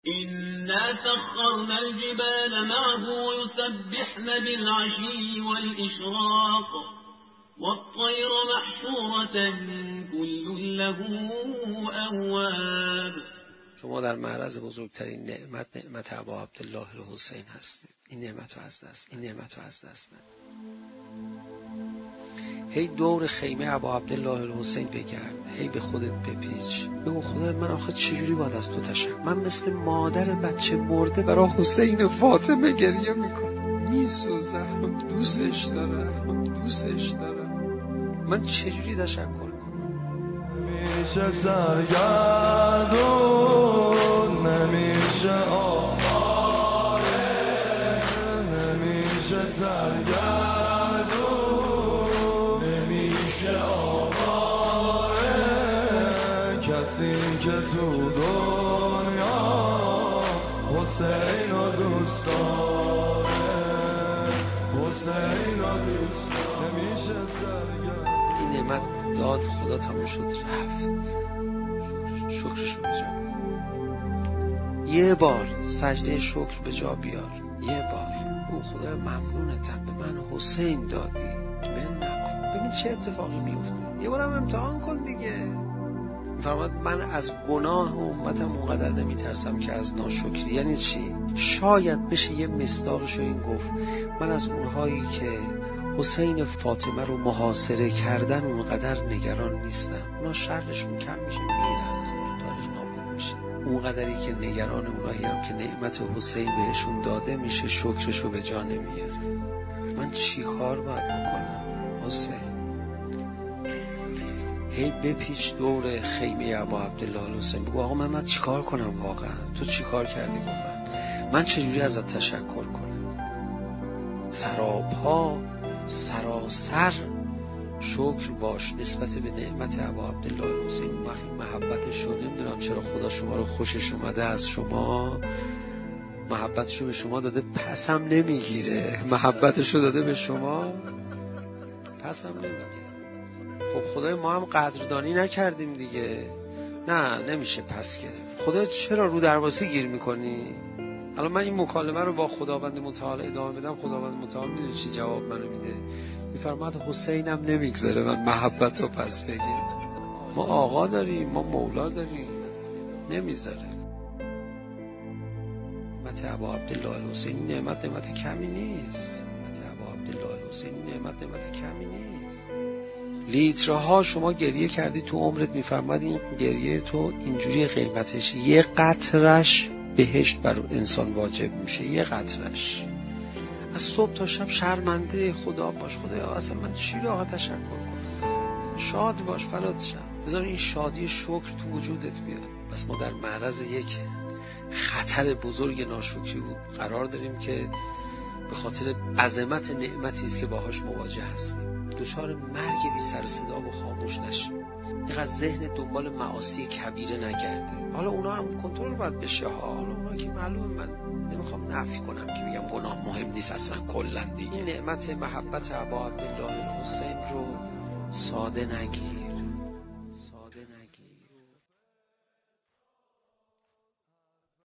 إنا سخرنا الجبال معه يسبحن بالعشي والإشراق والطير محشورة كل له أواب. شما در معرض بزرگترین نعمت ابا عبدالله الحسین هستید. این نعمت رو از دست ندید. هی دور خیمه ابا عبدالله الحسین بگرد، هی به خودت بپیچ، بگو خدا من آخه چجوری باید از تو تشکر، من مثل مادر بچه مرده برای حسین و فاطمه گریه میکنم، میسوزم، دوستش دارم، من چجوری تشکر کنم؟ نمیشه سرگردون، نمیشه آواره، نمیشه سرگردون، نمیشه آواره، کسی که تو دنیا حسین رو دوست داره، حسین رو دوست داره، نمیشه سرگردون. این نعمت داد خدا تمام شد رفت، شکرش رو بجا، یه بار سجده شکر به جا بیار، یه بار او خدا ممنونتم به من حسین دادی، من نکن، ببین چه اتفاقی میفته، یه بارم امتحان کن دیگه. فرمود من از گناه امتم اونقدر نمیترسم که از ناشکری. یعنی چی؟ شاید بشه یه مصداقش رو این گفت، من از اونهایی که حسین فاطمه رو محاصره کردن اونقدر نگران نیستم، اونا شرشون کم میشه، میرن از تاریخ نابود میشه. اونقدری که نگران اونایی هم که نعمت حسین بهشون داده میشه شکرشو به جا نمیاره. من چی کار باید بکنم حسین؟ هی بپیچ دور خیمه ابا عبدالله الحسین، بگو آقا من چی کار کنم واقعا؟ تو چی کار کردی با من چجوری ازت تشکر کنم؟ سراپا سراسر شکر باش نسبت به نعمت ابا عبدالله الحسین. وقتی محبتش رو نمیدونم چرا خدا شما رو خوشش اومده، از شما محبتش رو به شما داده، پسم نمیگیره، محبتش رو داده به شما پسم نمیگیره. خب خدای ما هم قدردانی نکردیم دیگه، نه نمیشه پس گرفت. خدا چرا رو درواسی گیر میکنی؟ الان من این مکالمه رو با خداوند متعال ادامه بدم، خداوند متعال میدونی چی جواب منو میده؟ میفرماد حسینم نمیگذاره من محبت رو پس بگیرم. ما آقا داریم، ما مولا داریم، نمیذاره. نعمت ابا عبدالله الحسین نعمت کمی نیست. نعمت ابا عبدالله الحسین نعمت کمی نیست. لیترها شما گریه کردی تو عمرت، میفرماد این گریه تو اینجوری قیمتش، یه قطرش بهشت بر انسان واجب میشه، یه قطرش. از صبح تا شب شرمنده خدا باش، خدایا اصلا من چی رو آقا تشکر کنم؟ شاد باش، فدات شم، بذار این شادی شکر تو وجودت بیاد. بس ما در معرض یک خطر بزرگ ناشکری قرار داریم که به خاطر عظمت نعمتی است که باهاش مواجه هستیم، دچار مرگ بی سر صدا و خاموش نشیم، اینقدر ذهن دنبال معاصی کبیره نگرده. حالا اونا هم کنترل باید بشه ها، حالا اونا که معلومه، من نمیخوام نفی کنم که بگم گناه مهم نیست اصلا کلا دیگه. این نعمت محبت ابا عبدالله الحسین رو ساده نگیر.